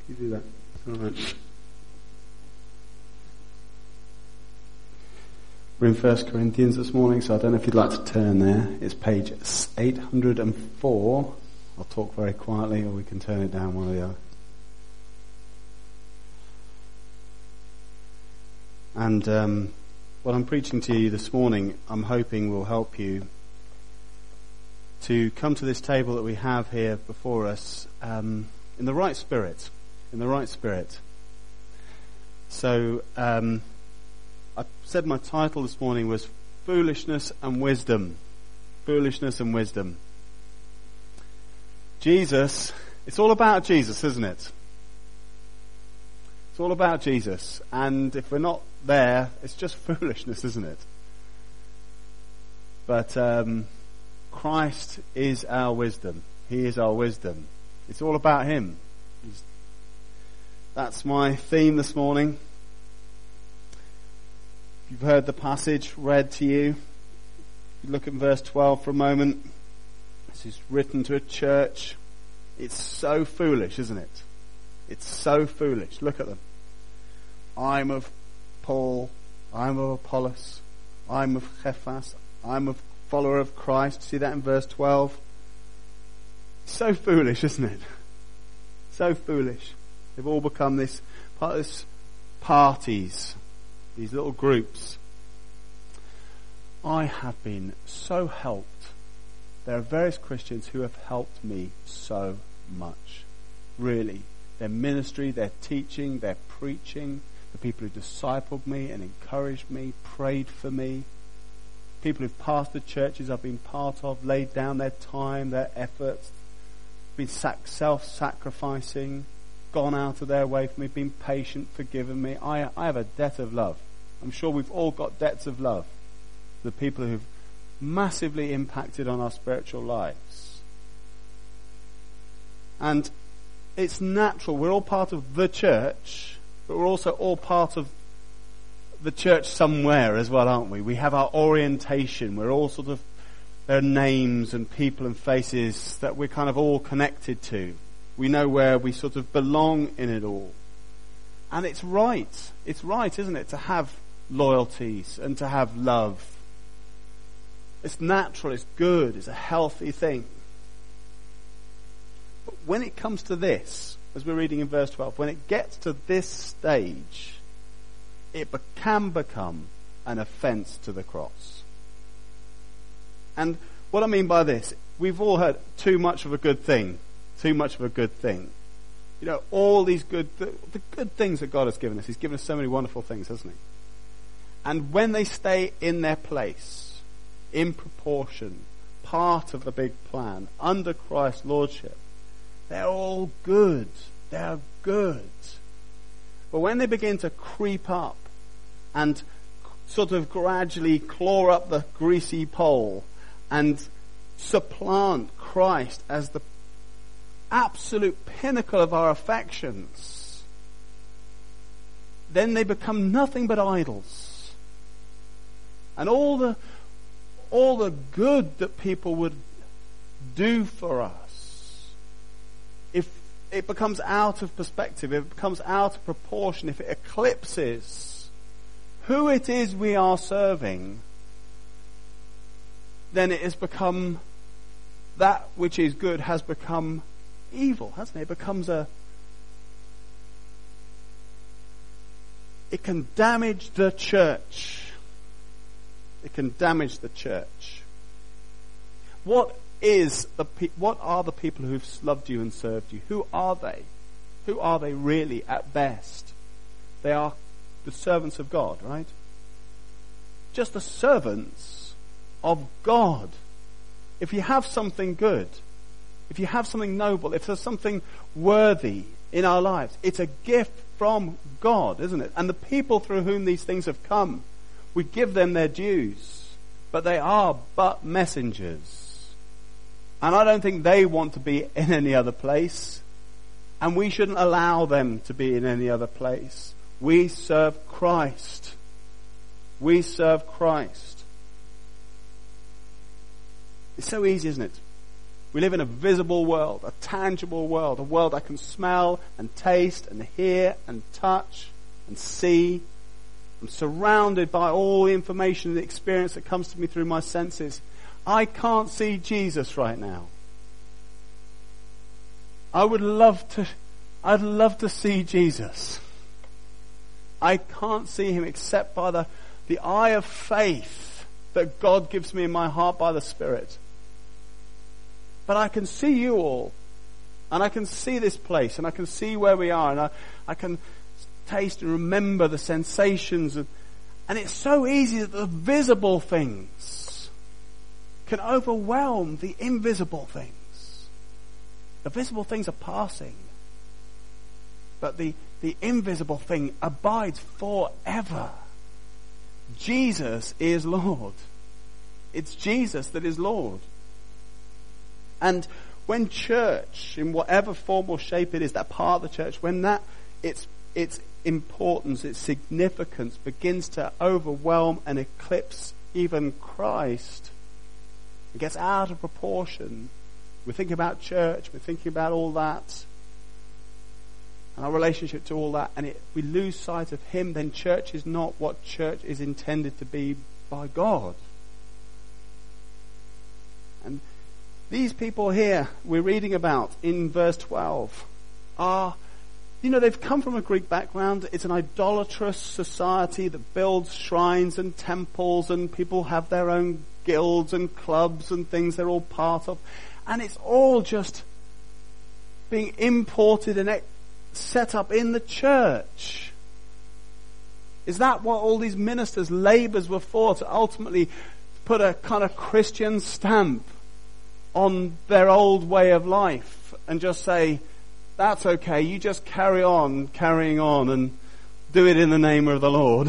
You do that. All right. We're in 1 Corinthians this morning, so I don't know if you'd like to turn there. It's page 804. I'll talk very quietly, or we can turn it down, one or the other. And what I'm preaching to you this morning, I'm hoping will help you to come to this table that we have here before us in the right spirit. In the right spirit. So, I said my title this morning was Foolishness and Wisdom. Foolishness and Wisdom. Jesus, it's all about Jesus, isn't it? It's all about Jesus. And if we're not there, it's just foolishness, isn't it? But Christ is our wisdom. He is our wisdom. It's all about Him. That's my theme this morning. You've heard the passage read to you. You look at verse 12 for a moment. This is written to a church. It's so foolish, isn't it? It's so foolish. Look at them. I'm of Paul. I'm of Apollos. I'm of Cephas. I'm a follower of Christ. See that in verse 12? So foolish, isn't it? So foolish. They've all become this parties. These little groups. I have been so helped. There are various Christians who have helped me so much. Really. Their ministry, their teaching, their preaching, the people who discipled me and encouraged me, prayed for me, people who've pastored churches I've been part of, laid down their time, their efforts, been self-sacrificing, gone out of their way for me, been patient, forgiven me. I have a debt of love. I'm sure we've all got debts of love. The people who've massively impacted on our spiritual lives. And it's natural. We're all part of the church, but we're also all part of the church somewhere as well, aren't we? We have our orientation. We're all sort of, there are names and people and faces that we're kind of all connected to. We know where we sort of belong in it all. And it's right, isn't it, to have loyalties and to have love. It's natural, it's good, it's a healthy thing. But when it comes to this, as we're reading in verse 12, when it gets to this stage, it can become an offence to the cross. And what I mean by this, we've all heard too much of a good thing. Too much of a good thing. You know, all these the good things that God has given us. He's given us so many wonderful things, hasn't He? And when they stay in their place, in proportion, part of the big plan, under Christ's lordship, they're all good. They're good. But when they begin to creep up and sort of gradually claw up the greasy pole and supplant Christ as the absolute pinnacle of our affections, then they become nothing but idols. And all the good that people would do for us, if it becomes out of perspective, if it becomes out of proportion, if it eclipses who it is we are serving, then it has become, that which is good has become evil, hasn't it? It becomes it can damage the church. It can damage the church. What are the people who've loved you and served you? Who are they? Who are they really at best? They are the servants of God, right? Just the servants of God. If you have something good, if you have something noble, if there's something worthy in our lives, it's a gift from God, isn't it? And the people through whom these things have come, we give them their dues, but they are but messengers. And I don't think they want to be in any other place, and we shouldn't allow them to be in any other place. We serve Christ. We serve Christ. It's so easy, isn't it? We live in a visible world, a tangible world, a world I can smell and taste and hear and touch and see. I'm surrounded by all the information and the experience that comes to me through my senses. I can't see Jesus right now. I'd love to see Jesus. I can't see him except by the eye of faith that God gives me in my heart by the Spirit. But I can see you all, and I can see this place, and I can see where we are, and I can taste and remember the sensations, and it's so easy that the visible things can overwhelm the invisible things. The visible things are passing, but the invisible thing abides forever. Jesus is Lord. It's Jesus that is Lord. And when church, in whatever form or shape it is, that part of the church, when that its importance, its significance begins to overwhelm and eclipse even Christ, it gets out of proportion. We're thinking about church, we're thinking about all that, and our relationship to all that, and we lose sight of him, then church is not what church is intended to be by God. And these people here we're reading about in verse 12 are, they've come from a Greek background. It's an idolatrous society that builds shrines and temples, and people have their own guilds and clubs and things they're all part of. And it's all just being imported and set up in the church. Is that what all these ministers' labours were for? To ultimately put a kind of Christian stamp on their old way of life and just say, that's okay, you just carrying on and do it in the name of the Lord.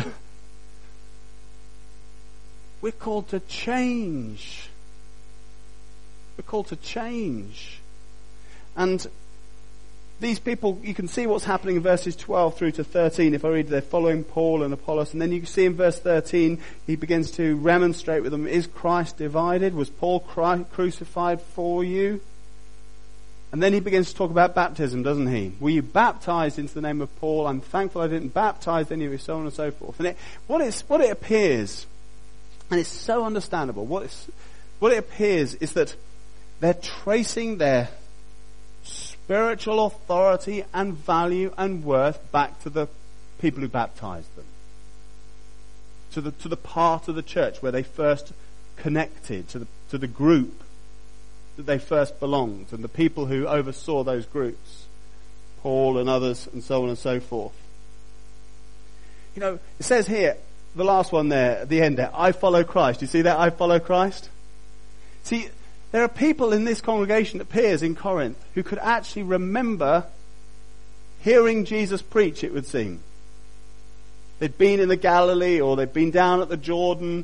We're called to change. We're called to change. And these people, you can see what's happening in verses 12 through to 13. If I read, they're following Paul and Apollos. And then you can see in verse 13, he begins to remonstrate with them. Is Christ divided? Was Paul crucified for you? And then he begins to talk about baptism, doesn't he? Were you baptized into the name of Paul? I'm thankful I didn't baptize any of you, so on and so forth. And what it appears, and it's so understandable, what it appears is that they're tracing their spiritual authority and value and worth back to the people who baptized them. To the part of the church where they first connected, to the group that they first belonged, and the people who oversaw those groups, Paul and others, and so on and so forth. It says here, the last one there, at the end there, I follow Christ. You see that? I follow Christ. See, there are people in this congregation, it appears, in Corinth, who could actually remember hearing Jesus preach, it would seem. They'd been in the Galilee, or they'd been down at the Jordan,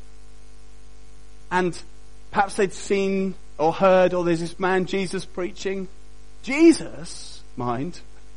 and perhaps they'd seen or heard, or there's this man Jesus preaching. Jesus, mind.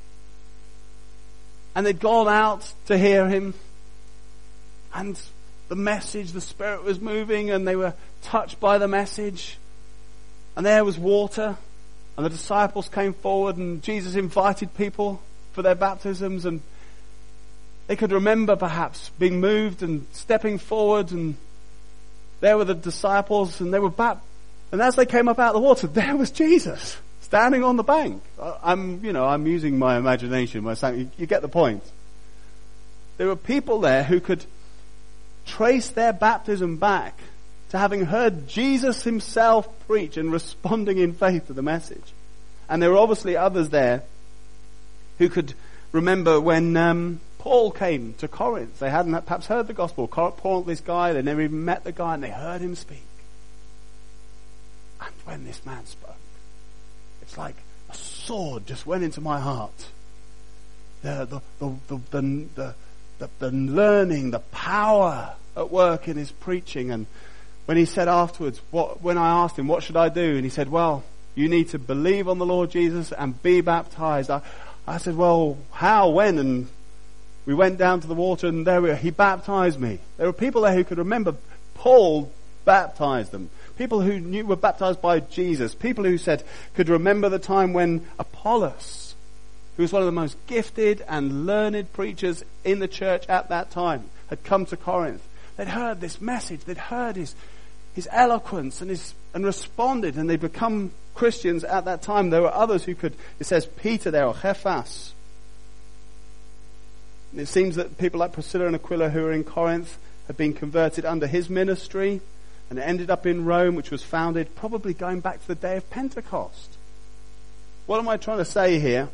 And they'd gone out to hear him, and the message, the Spirit was moving, and they were touched by the message. And there was water, and the disciples came forward, and Jesus invited people for their baptisms, and they could remember perhaps being moved and stepping forward, and there were the disciples, and they were baptized. And as they came up out of the water, there was Jesus standing on the bank. I'm using my imagination. You get the point. There were people there who could trace their baptism back to having heard Jesus himself preach and responding in faith to the message. And there were obviously others there who could remember when Paul came to Corinth. They hadn't perhaps heard the gospel. Paul, this guy, they never even met the guy, and they heard him speak. And when this man spoke, it's like a sword just went into my heart. The learning, the power at work in his preaching. And when he said afterwards, when I asked him, what should I do? And he said, well, you need to believe on the Lord Jesus and be baptized. I said, well, how, when? And we went down to the water, and he baptized me. There were people there who could remember Paul baptized them. people who were baptized by Jesus, people who could remember the time when Apollos, who was one of the most gifted and learned preachers in the church at that time, had come to Corinth. They'd heard this message, they'd heard his eloquence and responded, and they'd become Christians at that time. There were others who could, it says Peter there, or Cephas. And it seems that people like Priscilla and Aquila who were in Corinth had been converted under his ministry, and it ended up in Rome, which was founded probably going back to the day of Pentecost. What am I trying to say here?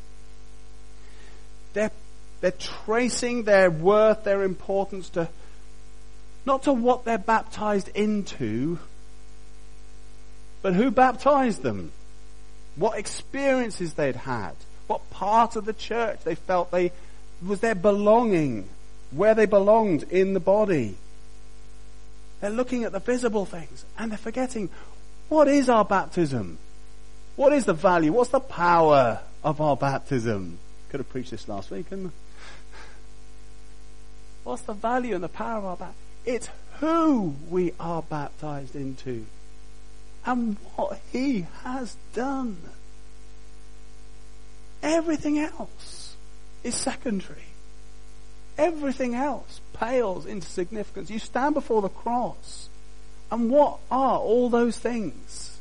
They're tracing their worth, their importance to not to what they're baptized into, but who baptized them, what experiences they'd had, what part of the church they felt was their belonging, where they belonged in the body. They're looking at the visible things and they're forgetting, what is our baptism? What is the value? What's the power of our baptism? Could have preached this last week, couldn't I? What's the value and the power of our baptism? It's who we are baptized into and what he has done. Everything else is secondary. Everything else pales into significance. You stand before the cross, and what are all those things?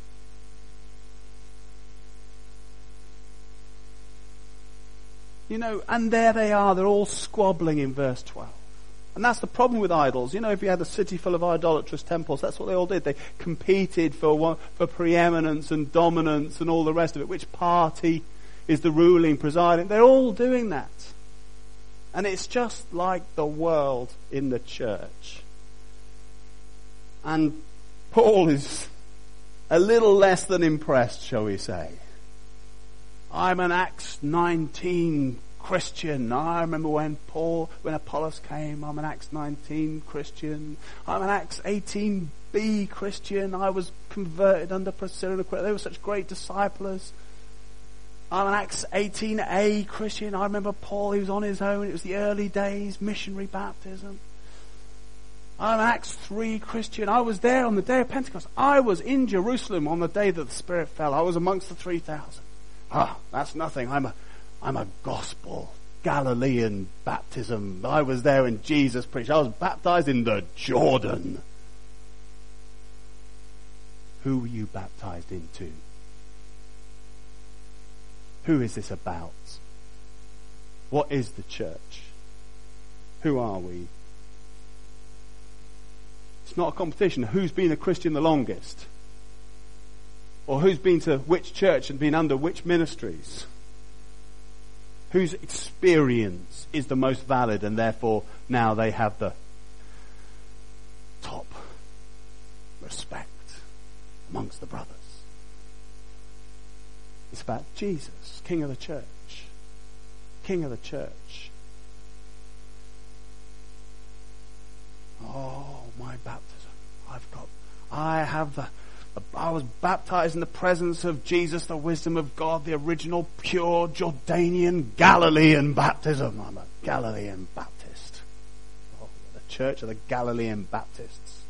And there they are, they're all squabbling in verse 12. And that's the problem with idols. If you had a city full of idolatrous temples, that's what they all did. They competed for preeminence and dominance and all the rest of it. Which party is the ruling, presiding? They're all doing that. And it's just like the world in the church. And Paul is a little less than impressed, shall we say. I'm an Acts 19 Christian. I remember when Apollos came, I'm an Acts 19 Christian. I'm an Acts 18b Christian. I was converted under Priscilla and Aquila. They were such great disciples. I'm an Acts 18a Christian. I remember Paul, he was on his own. It was the early days, missionary baptism. I'm an Acts 3 Christian. I was there on the day of Pentecost. I was in Jerusalem on the day that the Spirit fell. I was amongst the 3,000. That's nothing. I'm a gospel Galilean baptism. I was there when Jesus preached. I was baptized in the Jordan. Who were you baptized into? Who is this about? What is the church? Who are we? It's not a competition. Who's been a Christian the longest? Or who's been to which church and been under which ministries? Whose experience is the most valid, and therefore now they have the top respect amongst the brothers? It's about Jesus, King of the church. King of the church. Oh, my baptism. I was baptized in the presence of Jesus, the wisdom of God, the original pure Jordanian Galilean baptism. I'm a Galilean Baptist. Oh, the church of the Galilean Baptists.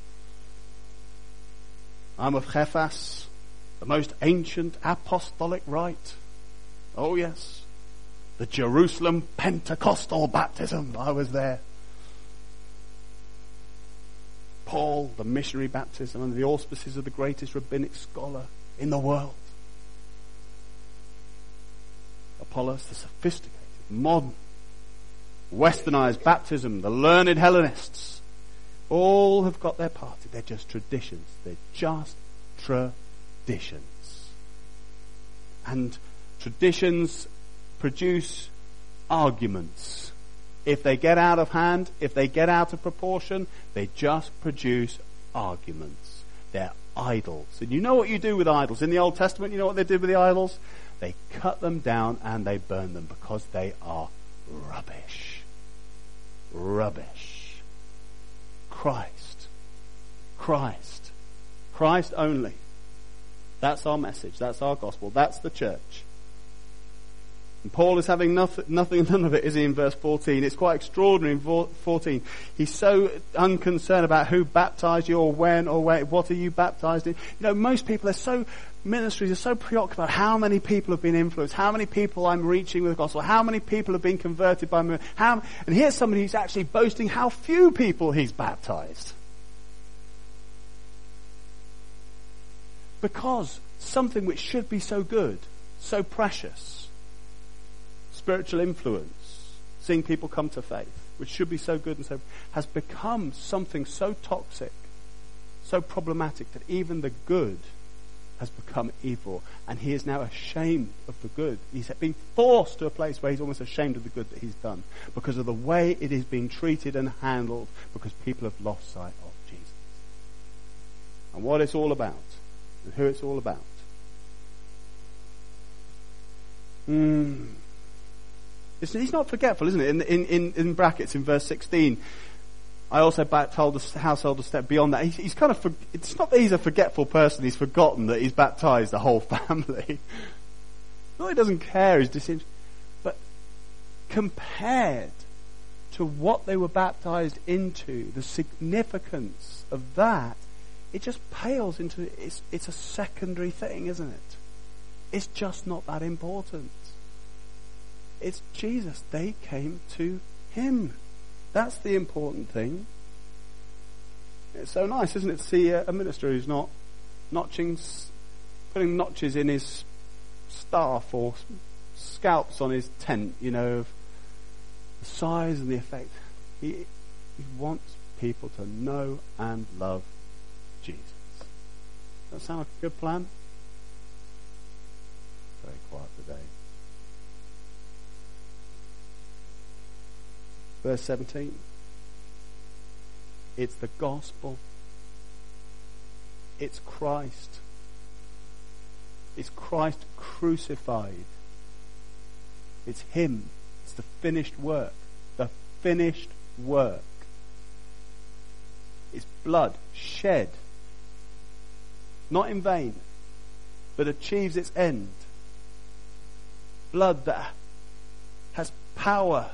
I'm of Cephas, the most ancient apostolic rite. Oh yes, the Jerusalem Pentecostal baptism. I was there. Paul, the missionary baptism under the auspices of the greatest rabbinic scholar in the world. Apollos, the sophisticated, modern, westernized baptism, the learned Hellenists, all have got their party. They're just traditions. They're just traditions. And traditions produce arguments. If they get out of hand, if they get out of proportion, they just produce arguments. They're idols. And you know what you do with idols. In the Old Testament, you know what they did with the idols? They cut them down and they burn them because they are rubbish. Rubbish. Christ. Christ. Christ only. That's our message. That's our gospel. That's the church. And Paul is having none of it, is he, in verse 14? It's quite extraordinary in 14. He's so unconcerned about who baptized you or when or where, what are you baptized in. You know, most people ministries are so preoccupied how many people have been influenced, how many people I'm reaching with the gospel, how many people have been converted by me. And here's somebody who's actually boasting how few people he's baptized. Because something which should be so good, so precious, spiritual influence, seeing people come to faith, which should be so good and so, has become something so toxic, so problematic that even the good has become evil, and he is now ashamed of the good. He's been forced to a place where he's almost ashamed of the good that he's done because of the way it is being treated and handled, because people have lost sight of Jesus and what it's all about and who it's all about. He's not forgetful, isn't it? In brackets in verse 16, I also told the household to step beyond that. He's kind of, it's not that he's a forgetful person, he's forgotten that he's baptized the whole family. No, he doesn't care, he's disinterested. But compared to what they were baptized into, the significance of that, it just pales into, it's a secondary thing, isn't it? It's just not that important. It's Jesus. They came to him. That's the important thing. It's so nice, isn't it, to see a minister who's not putting notches in his staff or scalps on his tent, you know, of the size and the effect. He wants people to know and love Jesus. Does that sound like a good plan? Very quiet today. Verse 17. It's the gospel. It's Christ. It's Christ crucified. It's him. It's the finished work. The finished work. It's blood shed. Not in vain, but achieves its end. Blood that has power.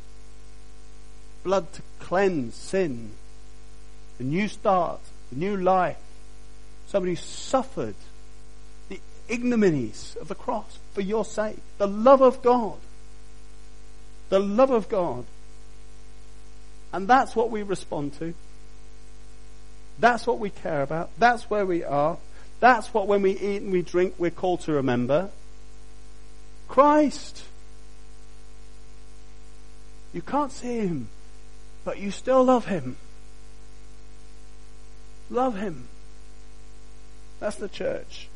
Blood to cleanse sin. A new start, a new life. Somebody who suffered the ignominies of the cross for your sake. The love of God. The love of God. And that's what we respond to. That's what we care about. That's where we are. That's what, when we eat and we drink, we're called to remember. Christ. You can't see him, but you still love him. Love him. That's the church.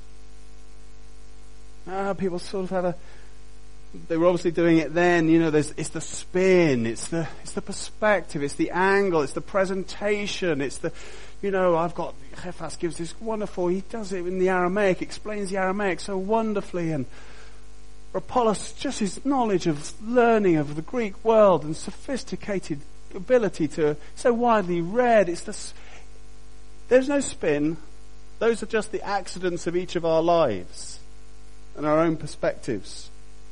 People sort of have they were obviously doing it then, you know, it's the spin, it's the perspective, it's the angle, it's the presentation, it's the, you know, Cephas gives this wonderful, he does it in the Aramaic, explains the Aramaic so wonderfully, and Apollos, just his knowledge of learning of the Greek world and sophisticated ability to, so widely read, there's no spin, those are just the accidents of each of our lives and our own perspectives.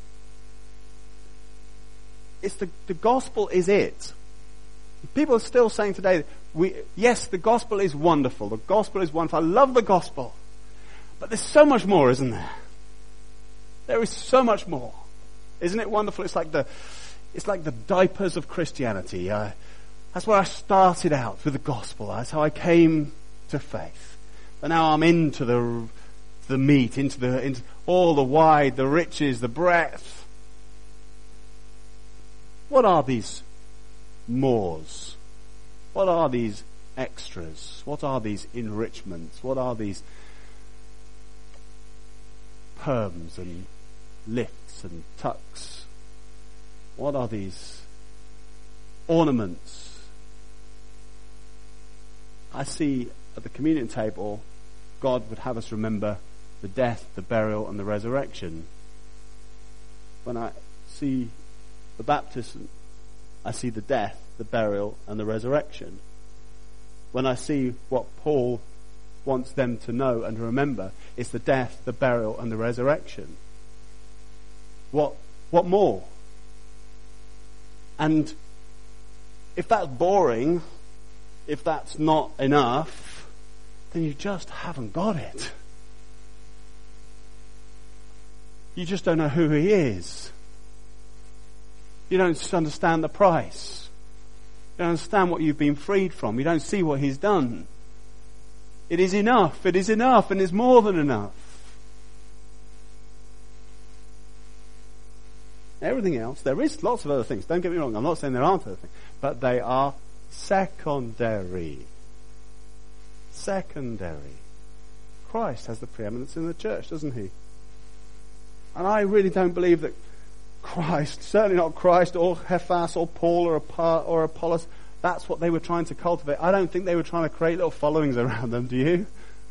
It's the gospel is it. People are still saying today, yes, the gospel is wonderful. The gospel is wonderful. I love the gospel. But there's so much more, isn't there? There is so much more. Isn't it wonderful? It's like the diapers of Christianity. That's where I started out with the gospel. That's how I came to faith. But now I'm into the meat, into all the wide, the riches, the breadth. What are these mores? What are these extras? What are these enrichments? What are these perms and lifts and tucks? What are these ornaments? I see at the communion table, God would have us remember the death, the burial, and the resurrection. When I see the baptism, I see the death, the burial, and the resurrection. When I see what Paul wants them to know and remember, it's the death, the burial, and the resurrection. What What more? And if that's boring, if that's not enough, then you just haven't got it. You just don't know who he is. You don't understand the price. You don't understand what you've been freed from. You don't see what he's done. It is enough. It is enough, and it's more than enough. Everything else, there is lots of other things. Don't get me wrong. I'm not saying there aren't other things. But they are secondary. Secondary. Christ has the preeminence in the church, doesn't he? And I really don't believe that Christ, certainly not Christ or Cephas or Paul or Apollos, that's what they were trying to cultivate. I don't think they were trying to create little followings around them, do you?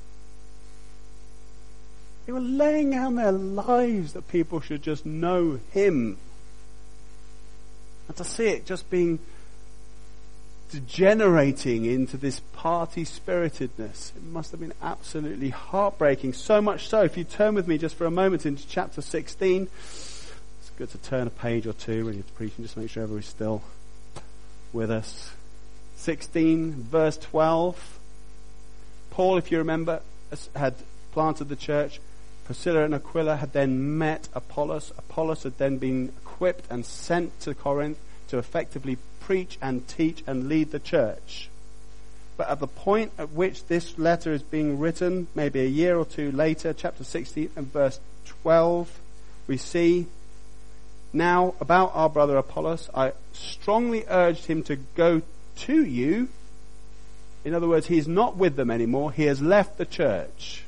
They were laying down their lives that people should just know him. And to see it just being degenerating into this party spiritedness, it must have been absolutely heartbreaking. So much so, if you turn with me just for a moment into chapter 16, it's good to turn a page or two when you're preaching, just to make sure everybody's still with us. 16 verse 12. Paul, if you remember, had planted the church. Priscilla and Aquila had then met Apollos. Apollos had then been equipped and sent to Corinth to effectively preach and teach and lead the church. But at the point at which this letter is being written, maybe a year or two later, chapter 16 and verse 12, we see, now about our brother Apollos, I strongly urged him to go to you. In other words, he's not with them anymore. He has left the church.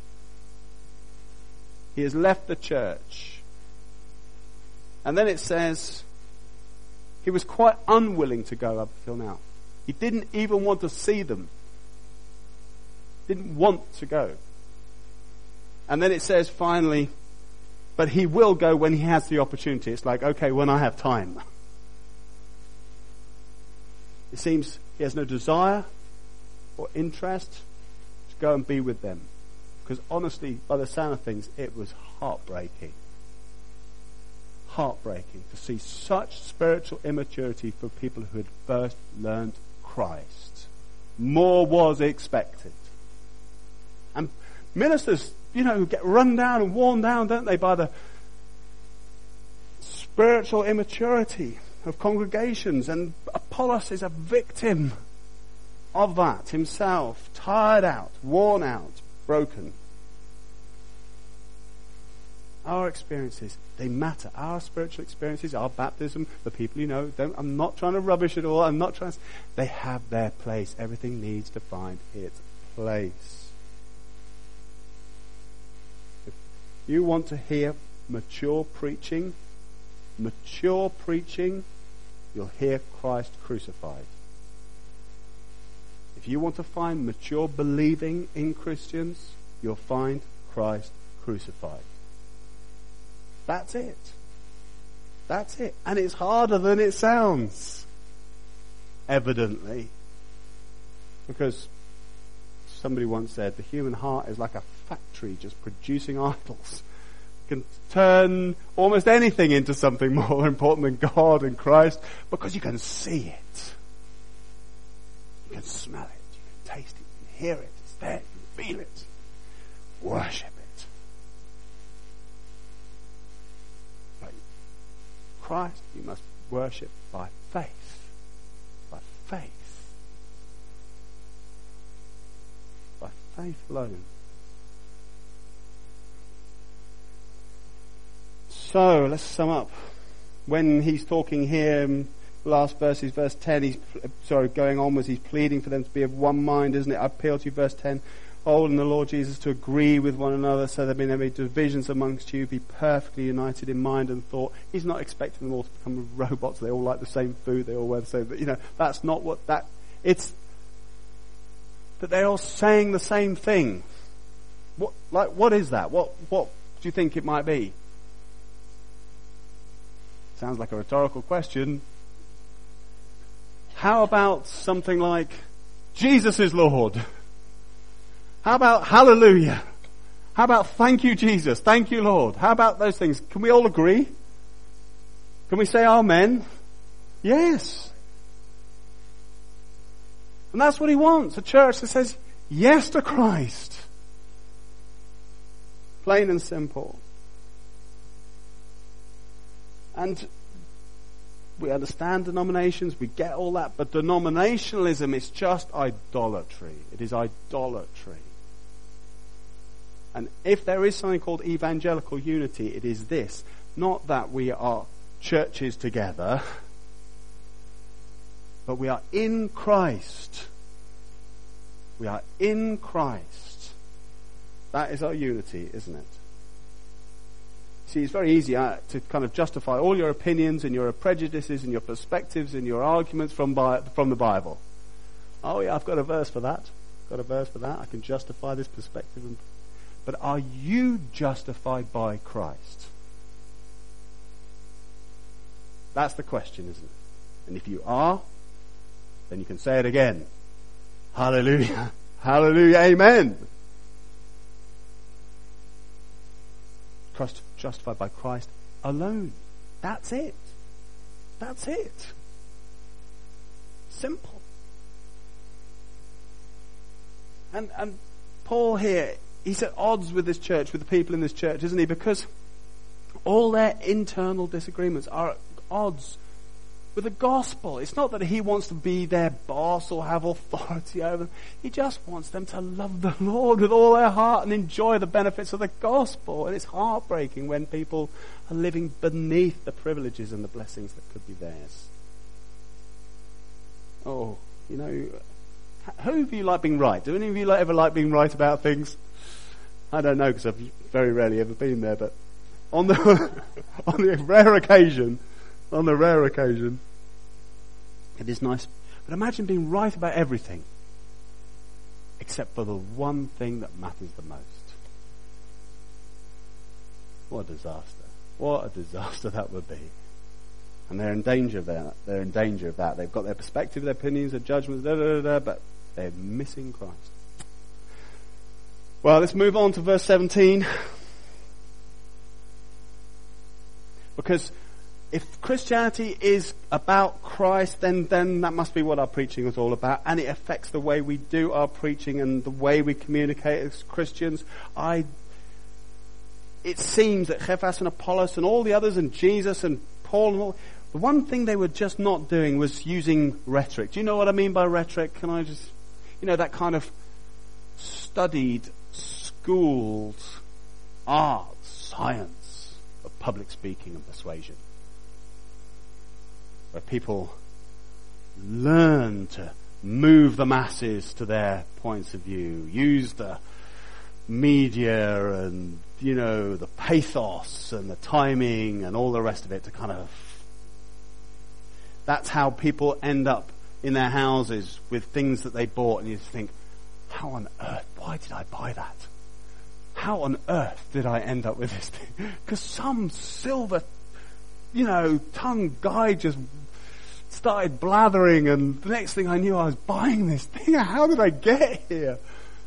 He has left the church. And then it says, he was quite unwilling to go up till now. He didn't even want to see them. Didn't want to go. And then it says finally, but he will go when he has the opportunity. It's like, okay, when I have time. It seems he has no desire or interest to go and be with them. Because honestly, by the sound of things, it was heartbreaking. Heartbreaking to see such spiritual immaturity for people who had first learned Christ. More was expected. And ministers, who get run down and worn down, don't they, by the spiritual immaturity of congregations. And Apollos is a victim of that himself. Tired out, worn out, broken. Our experiences, they matter. Our spiritual experiences, our baptism, the people I'm not trying to rubbish it all. They have their place. Everything needs to find its place. If you want to hear mature preaching, you'll hear Christ crucified. If you want to find mature believing in Christians, you'll find Christ crucified. That's it. That's it. And it's harder than it sounds. Evidently. Because somebody once said the human heart is like a factory just producing idols. It can turn almost anything into something more important than God and Christ because you can see it. You can smell it. You can taste it. You can hear it. It's there. You can feel it. Worship it. Christ, you must worship by faith. By faith. By faith alone. So, let's sum up. When he's talking here, last verses, verse 10, going onwards, he's pleading for them to be of one mind, isn't it? I appeal to you, verse 10. Hold in the Lord Jesus to agree with one another so there be no divisions amongst you. Be perfectly united in mind and thought. He's not expecting them all to become robots. They all like the same food. They all wear the same. But, that's not what that. It's that they're all saying the same thing. What is that? What do you think it might be? Sounds like a rhetorical question. How about something like Jesus is Lord? How about hallelujah? How about thank you, Jesus? Thank you, Lord. How about those things? Can we all agree? Can we say amen? Yes. And that's what he wants, a church that says yes to Christ. Plain and simple. And we understand denominations, we get all that, but denominationalism is just idolatry. It is idolatry. And if there is something called evangelical unity, it is this. Not that we are churches together, but we are in Christ. We are in Christ. That is our unity, isn't it? See, it's very easy to kind of justify all your opinions and your prejudices and your perspectives and your arguments from the Bible. Oh yeah, I've got a verse for that. Got a verse for that. I can justify this perspective. But are you justified by Christ? That's the question, isn't it? And if you are, then you can say it again. Hallelujah. Hallelujah. Amen. Christ, justified by Christ alone. That's it. That's it. Simple. And Paul here, he's at odds with this church, with the people in this church, isn't he? Because all their internal disagreements are at odds with the gospel. It's not that he wants to be their boss or have authority over them. He just wants them to love the Lord with all their heart and enjoy the benefits of the gospel. And it's heartbreaking when people are living beneath the privileges and the blessings that could be theirs. Oh, you know, who of you like being right? Do any of you ever like being right about things? I don't know, because I've very rarely ever been there, but on the rare occasion, it is nice. But imagine being right about everything, except for the one thing that matters the most. What a disaster. What a disaster that would be. And they're in danger of that. They're in danger of that. They've got their perspective, their opinions, their judgments, but they're missing Christ. Well, let's move on to verse 17. Because if Christianity is about Christ, then that must be what our preaching is all about, and it affects the way we do our preaching and the way we communicate as Christians. It seems that Cephas and Apollos and all the others and Jesus and Paul and all, the one thing they were just not doing was using rhetoric. Do you know what I mean by rhetoric? Can I just, that kind of studied, schooled art, science of public speaking and persuasion, where people learn to move the masses to their points of view, use the media and, the pathos and the timing and all the rest of it to kind of... That's how people end up in their houses with things that they bought, and you just think, how on earth, why did I buy that? How on earth did I end up with this thing? Because some silver, tongue guy just started blathering, and the next thing I knew I was buying this thing. How did I get here?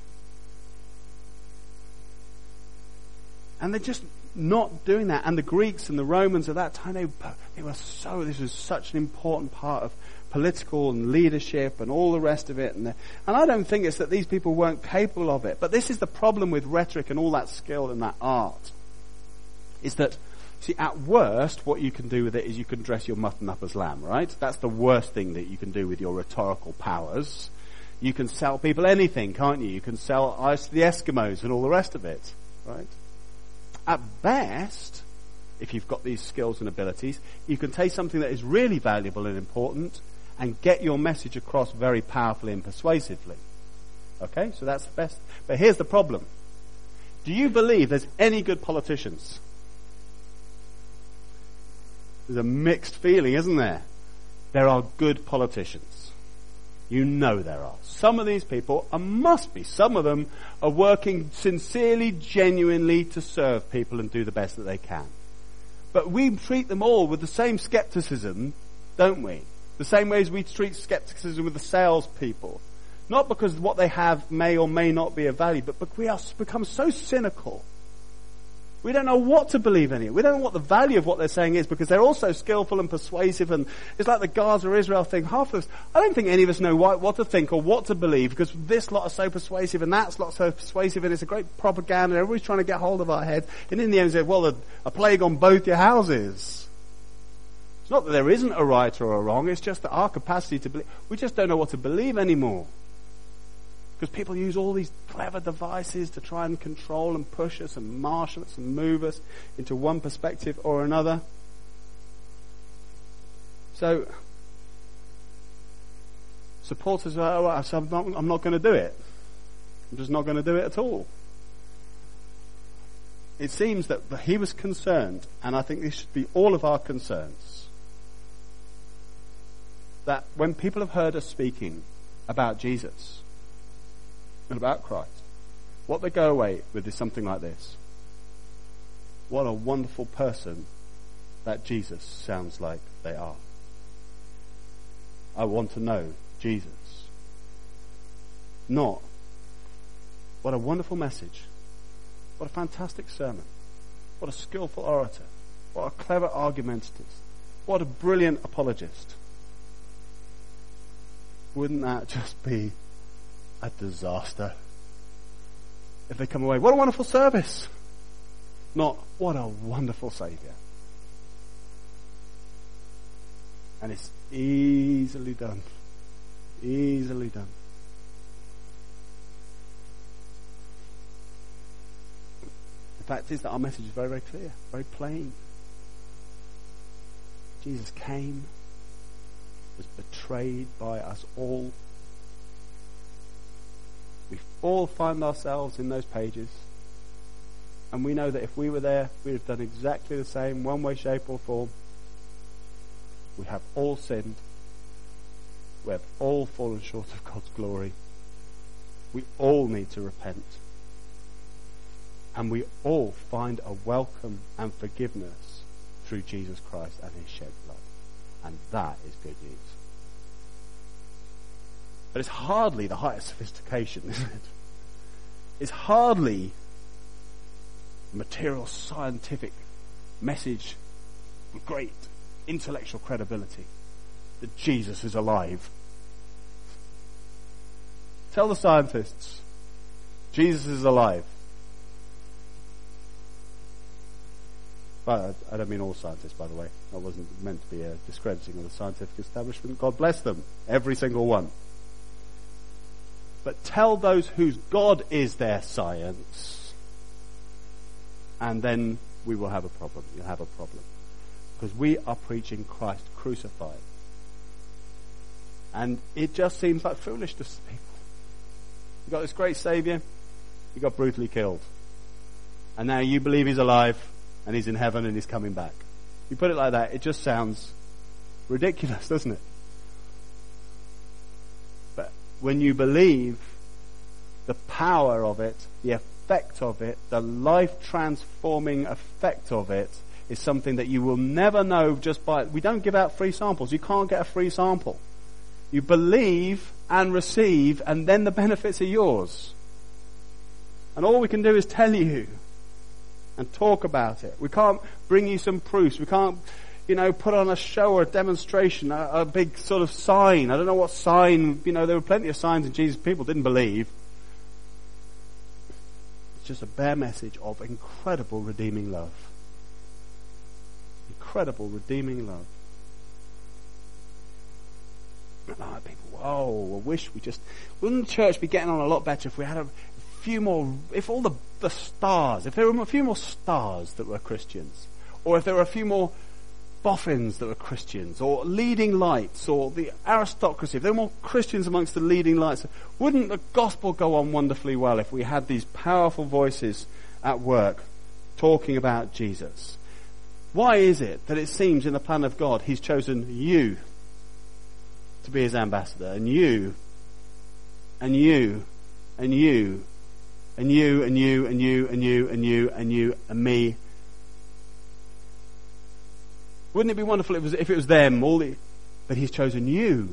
And they're just not doing that. And the Greeks and the Romans at that time, this was such an important part of political and leadership and all the rest of it. And I don't think it's that these people weren't capable of it. But this is the problem with rhetoric and all that skill and that art. Is that, see, at worst, what you can do with it is you can dress your mutton up as lamb, right? That's the worst thing that you can do with your rhetorical powers. You can sell people anything, can't you? You can sell ice to the Eskimos and all the rest of it, right? At best, if you've got these skills and abilities, you can take something that is really valuable and important and get your message across very powerfully and persuasively. Okay, so that's the best. But here's the problem. Do you believe there's any good politicians? There's a mixed feeling, isn't there? There are good politicians. You know there are. Some of these people, some of them are working sincerely, genuinely to serve people and do the best that they can. But we treat them all with the same skepticism, don't we? The same way as we treat skepticism with the salespeople. Not because what they have may or may not be of value, but because we are become so cynical We don't know what to believe anymore. We don't know what the value of what they're saying is because they're all so skillful and persuasive, and it's like the Gaza Israel thing. Half of us, I don't think any of us know what to think or what to believe because this lot are so persuasive and that lot so persuasive, and it's a great propaganda. Everybody's trying to get hold of our heads. And in the end, they say, well, a plague on both your houses. It's not that there isn't a right or a wrong. It's just that our capacity to believe, we just don't know what to believe anymore. Because people use all these clever devices to try and control and push us and marshal us and move us into one perspective or another. So, supporters are, I'm not going to do it. I'm just not going to do it at all. It seems that he was concerned, and I think this should be all of our concerns, that when people have heard us speaking about Jesus and about Christ, what they go away with is something like this. What a wonderful person that Jesus sounds like they are. I want to know Jesus. Not, what a wonderful message. What a fantastic sermon. What a skillful orator. What a clever argumentative. What a brilliant apologist. Wouldn't that just be a disaster if they come away? What a wonderful service. Not, what a wonderful Saviour. And it's easily done. Easily done. The fact is that our message is very, very clear, very plain. Jesus came, was betrayed by us all. We all find ourselves in those pages, and we know that if we were there, we'd have done exactly the same, one way, shape or form. We have all sinned. We have all fallen short of God's glory. We all need to repent. And we all find a welcome and forgiveness through Jesus Christ and his shed blood. And that is good news. But it's hardly the highest sophistication, isn't it? It's hardly material scientific message with great intellectual credibility that Jesus is alive. Tell the scientists, Jesus is alive. But I don't mean all scientists, by the way. That wasn't meant to be a discrediting of the scientific establishment. God bless them, every single one. But tell those whose God is their science, and then we will have a problem. You'll have a problem. Because we are preaching Christ crucified. And it just seems like foolishness to people. You've got this great Saviour, he got brutally killed. And now you believe he's alive, and he's in heaven, and he's coming back. You put it like that, it just sounds ridiculous, doesn't it? But when you believe the power of it, the effect of it, the life-transforming effect of it, is something that you will never know just by... We don't give out free samples. You can't get a free sample. You believe and receive, and then the benefits are yours. And all we can do is tell you and talk about it. We can't bring you some proofs. We can't, put on a show or a demonstration, a big sort of sign. I don't know what sign, there were plenty of signs in Jesus people didn't believe. It's just a bare message of incredible redeeming love. Incredible redeeming love. Like people, I wish wouldn't the church be getting on a lot better if we had a few more, if all the stars, if there were a few more stars that were Christians, or if there were a few more boffins that were Christians, or leading lights, or the aristocracy, if there were more Christians amongst the leading lights, wouldn't the gospel go on wonderfully well if we had these powerful voices at work talking about Jesus? Why is it that it seems in the plan of God he's chosen you to be his ambassador, and you, and you, and you, and you, and you, and you, and you, and you, and you, and me? Wouldn't it be wonderful if it was them, but he's chosen you?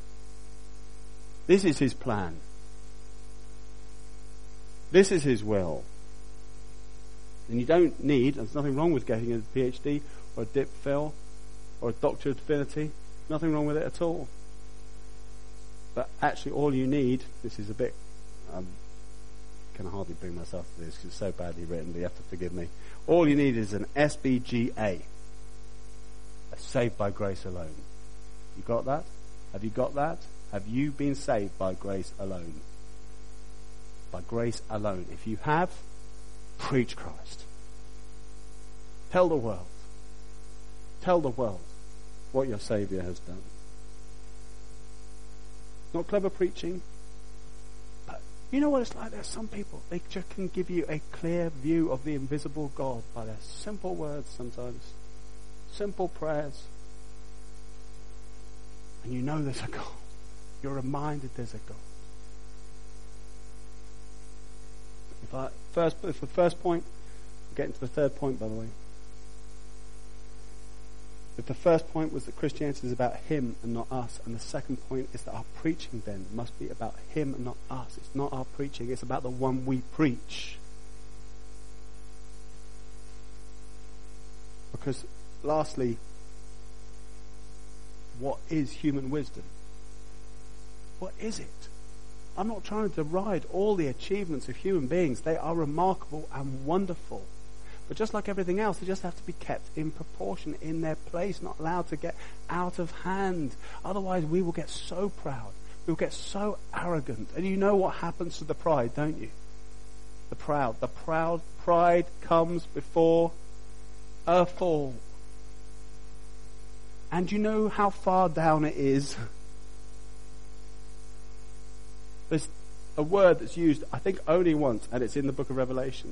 This is his plan. This is his will. And you don't need, there's nothing wrong with getting a PhD or a DipPhil or a Doctor of Divinity. Nothing wrong with it at all. But actually all you need, this is a bit, I can hardly bring myself to this because it's so badly written, but you have to forgive me. All you need is an SBGA, a saved by grace alone. You got that? Have you got that? Have you been saved by grace alone? By grace alone. If you have, preach Christ. Tell the world. Tell the world what your Saviour has done. Not clever preaching, but you know what it's like? There's some people, they just can give you a clear view of the invisible God by their simple words sometimes. Simple prayers. And you know there's a God. You're reminded there's a God. If the first point, I'm getting to the third point by the way. If the first point was that Christianity is about him and not us, and the second point is that our preaching then must be about him and not us. It's not our preaching, it's about the one we preach. Because lastly, what is human wisdom? What is it? I'm not trying to deride all the achievements of human beings. They are remarkable and wonderful. But just like everything else, they just have to be kept in proportion, in their place, not allowed to get out of hand. Otherwise, we will get so proud. We will get so arrogant. And you know what happens to the pride, don't you? The proud. The proud pride comes before a fall. And you know how far down it is? There's a word that's used, I think, only once, and it's in the book of Revelations.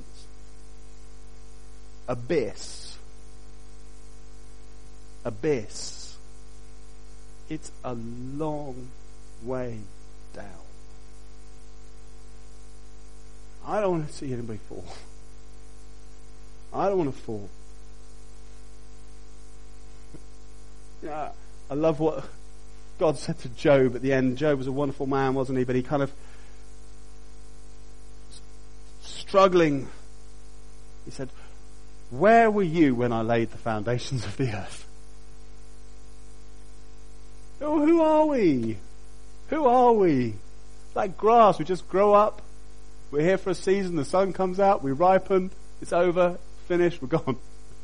Abyss. Abyss. It's a long way down. I don't want to see anybody fall. I don't want to fall. Yeah, I love what God said to Job at the end. Job was a wonderful man, wasn't he? But he kind of struggling. He said, "Where were you when I laid the foundations of the earth?" Oh, who are we? Who are we? Like grass, we just grow up. We're here for a season, the sun comes out, we ripen, it's over, finished, we're gone.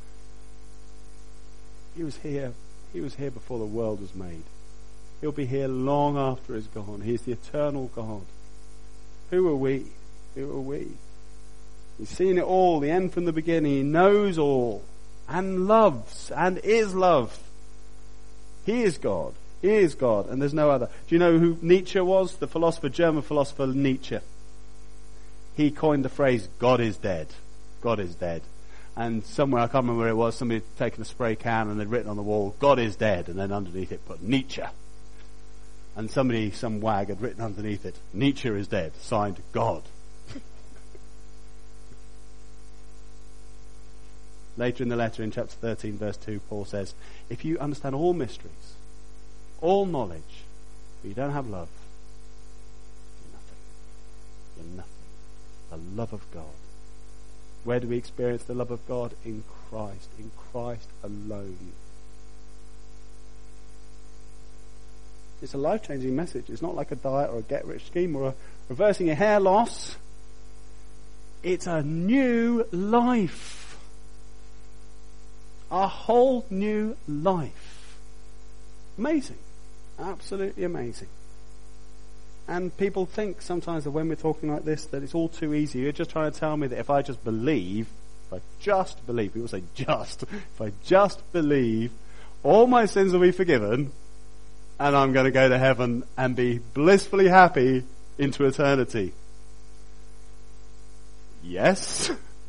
He was here before the world was made. He'll be here long after he's gone. He's the eternal God. Who are we? Who are we? He's seen it all, the end from the beginning. He knows all and loves and is loved. He is God. He is God and there's no other. Do you know who Nietzsche was? The philosopher, German philosopher Nietzsche. He coined the phrase, God is dead. God is dead. And somewhere, I can't remember where it was, somebody had taken a spray can and they'd written on the wall, God is dead, and then underneath it put Nietzsche. And some wag had written underneath it, Nietzsche is dead, signed God. Later in the letter, in chapter 13, verse 2, Paul says, if you understand all mysteries, all knowledge, but you don't have love, you're nothing. You're nothing. The love of God. Where do we experience the love of God? In Christ alone. It's a life-changing message. It's not like a diet or a get-rich scheme or a reversing a hair loss. It's a new life. A whole new life. Amazing. Absolutely amazing. And people think sometimes that when we're talking like this, that it's all too easy. You're just trying to tell me that if I just believe, people say just, if I just believe, all my sins will be forgiven, and I'm going to go to heaven and be blissfully happy into eternity. Yes.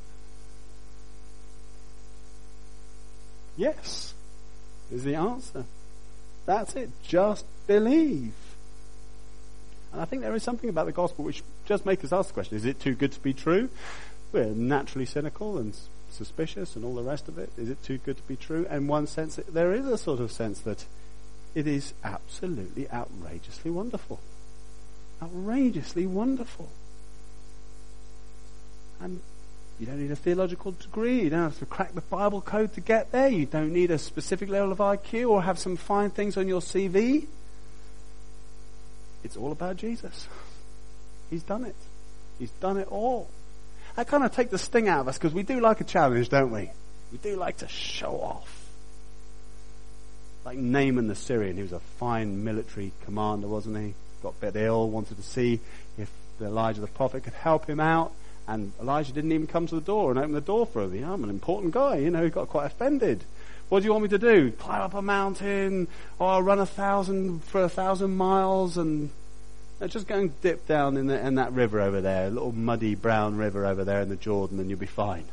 Yes is the answer. That's it. Just believe. And I think there is something about the gospel which just makes us ask the question, is it too good to be true? We're naturally cynical and suspicious and all the rest of it. Is it too good to be true? In one sense, there is a sort of sense that it is absolutely outrageously wonderful. Outrageously wonderful. And You don't need a theological degree. You don't have to crack the Bible code to get there. You don't need a specific level of IQ or have some fine things on your CV. It's all about Jesus. He's done it. He's done it all. That kind of takes the sting out of us because we do like a challenge, don't we? We do like to show off. Like Naaman the Syrian, he was a fine military commander, wasn't he? Got a bit ill, wanted to see if Elijah the prophet could help him out. And Elijah didn't even come to the door and open the door for him. I'm an important guy, he got quite offended. What do you want me to do? Climb up a mountain? Or I'll run 1,000 miles and just go and dip down in that river over there, a little muddy brown river over there in the Jordan, and you'll be fine.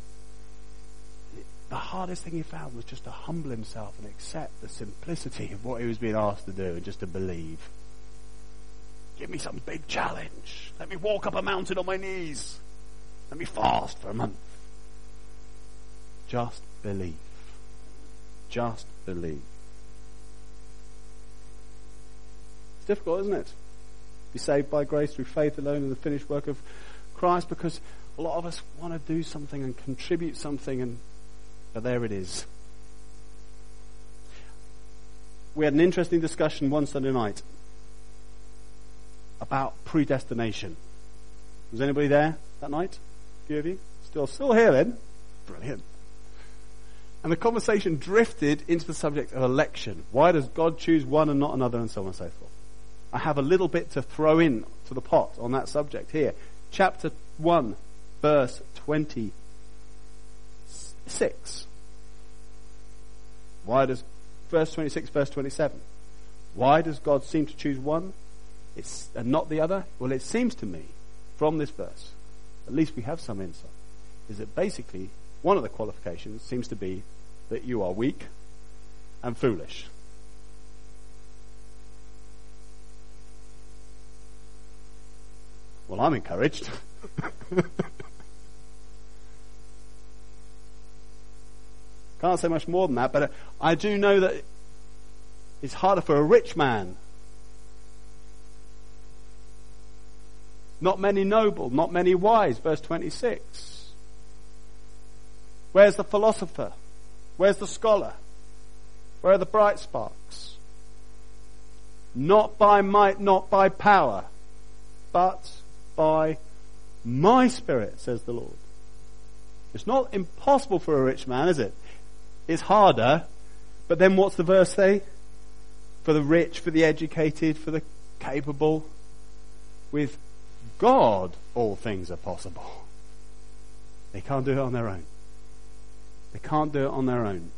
The hardest thing he found was just to humble himself and accept the simplicity of what he was being asked to do and just to believe. Give me some big challenge. Let me walk up a mountain on my knees. Let me fast for a month. Just believe. Just believe. It's difficult, isn't it? Be saved by grace through faith alone in the finished work of Christ, because a lot of us want to do something and contribute something, but there it is. We had an interesting discussion one Sunday night about predestination. Was anybody there that night? A few of you? Still here then? Brilliant. And the conversation drifted into the subject of election. Why does God choose one and not another, and so on and so forth? I have a little bit to throw in to the pot on that subject here. Chapter 1, verse 26. Verse 26, verse 27. Why does God seem to choose one and not the other? Well, it seems to me from this verse, at least we have some insight, is that basically one of the qualifications seems to be that you are weak and foolish. Well, I'm encouraged. Can't say much more than that, but I do know that it's harder for a rich man. Not many noble, not many wise, verse 26. Where's the philosopher? Where's the scholar? Where are the bright sparks? Not by might, not by power, but by my Spirit, says the Lord. It's not impossible for a rich man, is it? It's harder, but then what's the verse say? For the rich, for the educated, for the capable, with God all things are possible. They can't do it on their own. They can't do it on their own.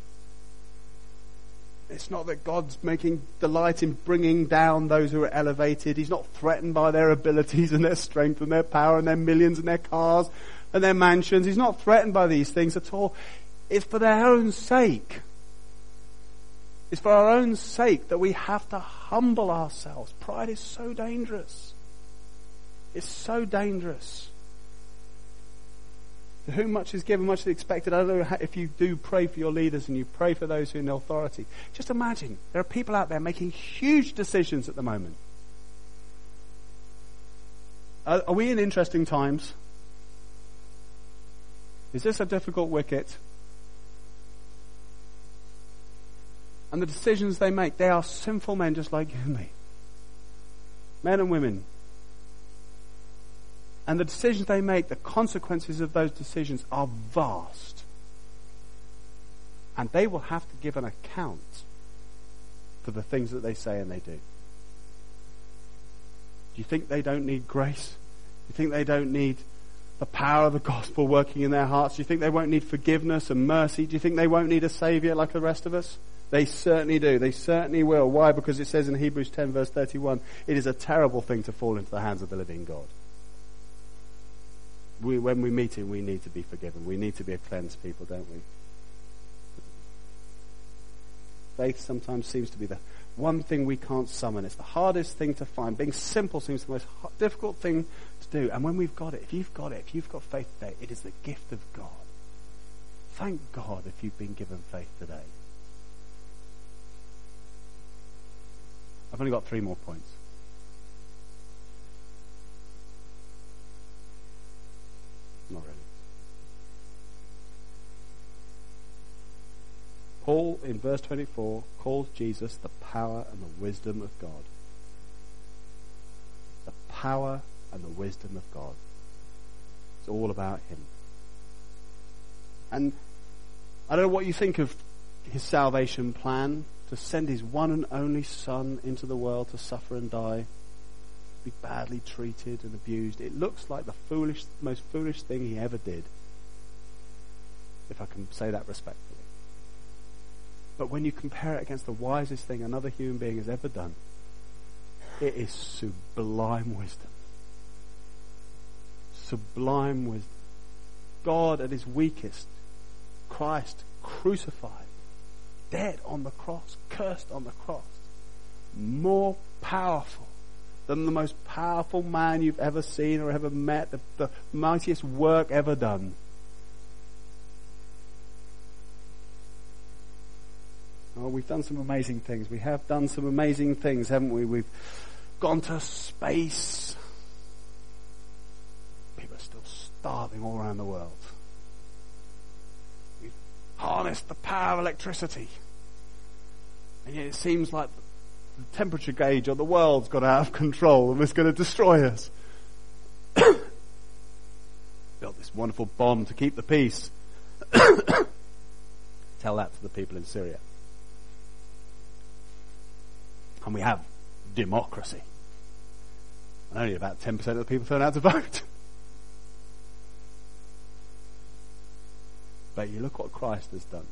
It's not that God's making delight in bringing down those who are elevated. He's not threatened by their abilities and their strength and their power and their millions and their cars and their mansions. He's not threatened by these things at all. It's for their own sake. It's for our own sake that we have to humble ourselves. Pride is so dangerous. It's so dangerous. To whom much is given, much is expected. I don't know if you do pray for your leaders and you pray for those who are in authority. Just imagine, there are people out there making huge decisions at the moment. Are we in interesting times? Is this a difficult wicket? And the decisions they make, they are sinful men just like you and me. Men and women. And the decisions they make, the consequences of those decisions are vast. And they will have to give an account for the things that they say and they do. Do you think they don't need grace? Do you think they don't need the power of the gospel working in their hearts? Do you think they won't need forgiveness and mercy? Do you think they won't need a saviour like the rest of us? They certainly do. They certainly will. Why? Because it says in Hebrews 10 verse 31, it is a terrible thing to fall into the hands of the living God. When we meet him, we need to be forgiven. We need to be a cleansed people, don't we? Faith sometimes seems to be the one thing we can't summon. It's the hardest thing to find. Being simple seems the most difficult thing to do. And when we've got it, if you've got faith today, it is the gift of God. Thank God if you've been given faith today. I've only got 3 more points. Not really. in verse 24 calls Jesus the power and the wisdom of God. The power and the wisdom of God. It's all about him. And I don't know what you think of his salvation plan, to send his one and only Son into the world to suffer and die, be badly treated and abused. It looks like the most foolish thing he ever did, if I can say that respectfully. But when you compare it against the wisest thing another human being has ever done, it is sublime wisdom. Sublime wisdom. God at his weakest, Christ crucified, dead on the cross, cursed on the cross, more powerful than the most powerful man you've ever seen or ever met, the mightiest work ever done. Oh, we've done some amazing things. We have done some amazing things, haven't we? We've gone to space. People are still starving all around the world. We've harnessed the power of electricity. And yet it seems like the temperature gauge on the world's got out of control and it's going to destroy us. Built this wonderful bomb to keep the peace. Tell that to the people in Syria. And we have democracy. And only about 10% of the people turn out to vote. But you look what Christ has done.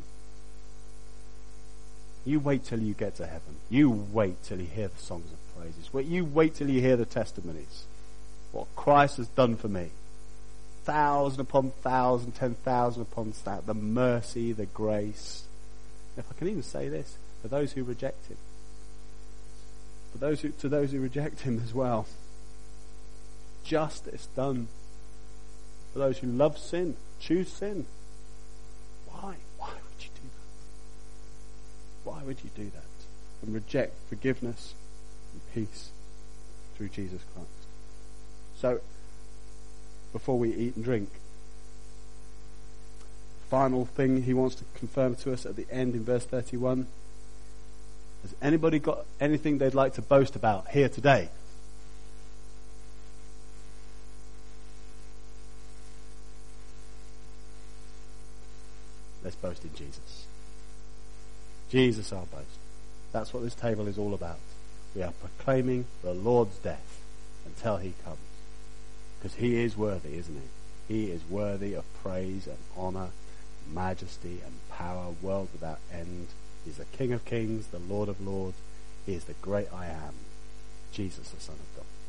You wait till you get to heaven. You wait till you hear the songs of praises. You wait till you hear the testimonies. What Christ has done for me. 1,000 upon 1,000, 10,000 upon 1,000. The mercy, the grace. If I can even say this, for those who reject him. To those who reject him as well. Justice done. For those who love sin, choose sin. Why? Why would you do that? Why would you do that? And reject forgiveness and peace through Jesus Christ. So, before we eat and drink, final thing he wants to confirm to us at the end in verse 31. Has anybody got anything they'd like to boast about here today? Let's boast in Jesus. Jesus our boast. That's what this table is all about. We are proclaiming the Lord's death until he comes. Because he is worthy, isn't he? He is worthy of praise and honour, majesty and power, world without end. He's the King of Kings, the Lord of Lords. He is the great I am, Jesus, the Son of God.